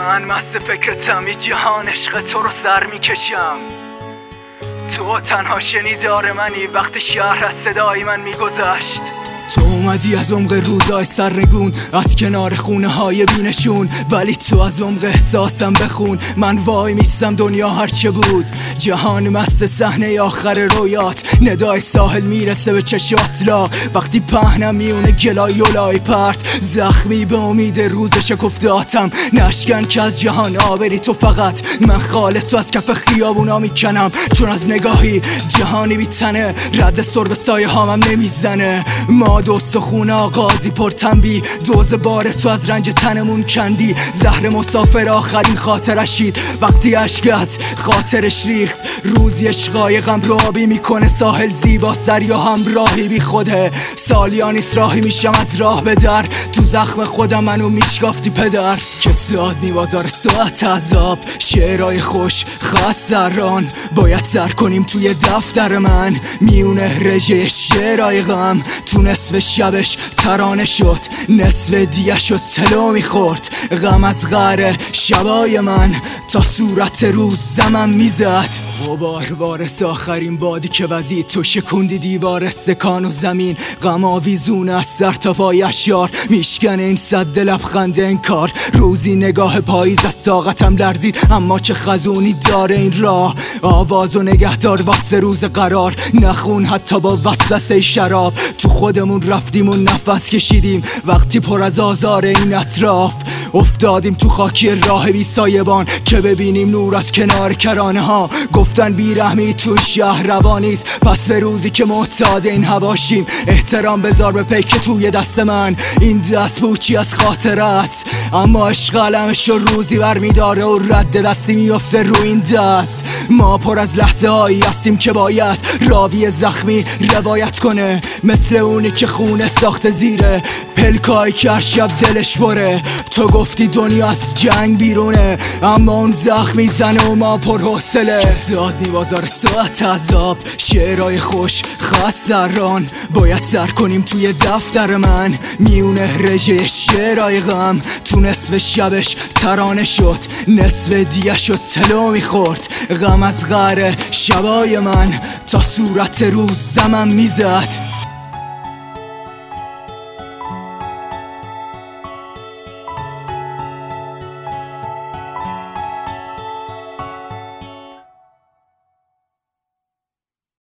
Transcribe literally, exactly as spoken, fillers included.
من مست فکرتم، یه جهان عشق تو رو سر میکشم. تو تنها شنیدار منی، وقت شهر از صدای من میگذشت. تو اومدی از عمق روزای سرنگون، از کنار خونه های بینشون، ولی تو از عمق احساسم بخون. من وای میستم دنیا هرچه بود، جهان مست صحنه آخر رویات. ندای ساحل میرسه به چشات لا، وقتی پهنم میونه گلای ولای پرت. زخمی به امید روز شکفتاتم، نشکن که از جهان آبری تو فقط. من خال تو از کف خیابونا میکنم، چون از نگاهی جهانی بیتنه. رد سر به سایه هامم نمیزنه. ما دوست و خونه آغازی پر تنبی، دوز بار تو از رنج تنمون کندی. زهر مسافر آخرین خاطرشید، وقتی عشق از خاطرش ریخت. روزی عشقای غم رو آبی میکنه ساحل زیبا، سریا همراهی بی خوده. سالیانیست راهی میشم از راه به در، تو زخم خودم منو میشکافتی پدر. که ساعت نیوازار ساعت عذاب، شعرهای خوش خسران باید سر کنیم توی دفتر من. میونه رژه شعرهای غم، تو نصف شبش ترانه شد، نصف دیگه شد تلو میخورد. غم از غره شبای من، تا صورت روز زمم میزد. غبار وارث آخرین بادی که وزید، تو شکوندی دیوار استکان و زمین. غم آویزون از سر تا پای اشیار، میشکنه این صد لبخند انکار. روزی نگاه پاییز از طاقتم لرزید، اما چه خزونی داره این راه. آواز و نگهدار واسه روز قرار، نخون حتی با وسوسه شراب. تو خودمون رفتیم و نفس کشیدیم، وقتی پر از آزار این اطراف. افتادیم تو خاکی راه بی سایبان، که ببینیم نور از کنار کرانه ها. گفتن بیرحمی تو شهر روانیست، پس به روزی که معتاد این هواشیم. احترام بذار به پیک توی دست من، این دست پوچی از خاطر است. اما عشق علمش رو روزی برمیداره و رد دستی میفته رو این دست. ما پر از لحظه هایی هستیم که باید راوی زخمی روایت کنه، مثل اونی که خونه ساخته زیره پلکای که هر شب دلش بره. تو گفتی دنیا از جنگ بیرونه، اما اون زخمی زنه و ما پر حوصله. کسات نیوازار ساعت عذاب، شعرهای خوش خسران باید سر کنیم توی دفتر من. میونه رژه شعرهای غم، تو نصف شبش ترانه شد، نصف دیگه شد تلو میخورد. غم از غره شبای من، تا صورت روز زمم میزد.